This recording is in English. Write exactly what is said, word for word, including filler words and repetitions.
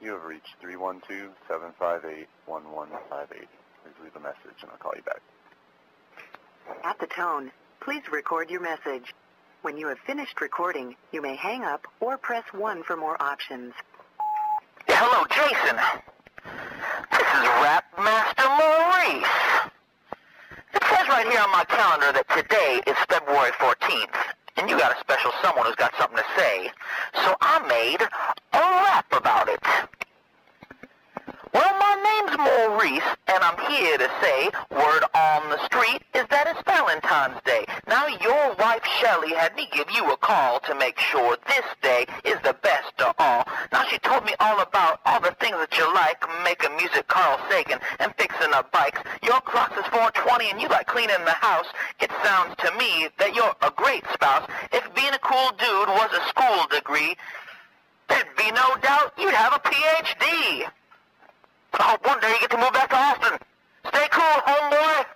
You have reached three one two, seven five eight, one one five eight. Please leave a message and I'll call you back. At the tone, please record your message. When you have finished recording, you may hang up or press one for more options. Yeah, hello, Jason. This is Rap Master Maurice. It says right here on my calendar that today is February fourteenth, and you got a special someone who's got something to say. So I made a rap about it. Well, my name's Maurice, and I'm here to say word on the street is that it's Valentine's Day. Now, your wife, Shelley, had me give you a call to make sure this day is the best of all. Now, she told me all about all the things that you like, making music, Carl Sagan, and fixing up bikes. Your Crocs is four twenty, and you like cleaning the house. It sounds to me that you're a great spouse. If being a cool dude was a school degree, there'd be no doubt you'd have a P H D. I hope one day you get to move back to Austin. Stay cool, homeboy.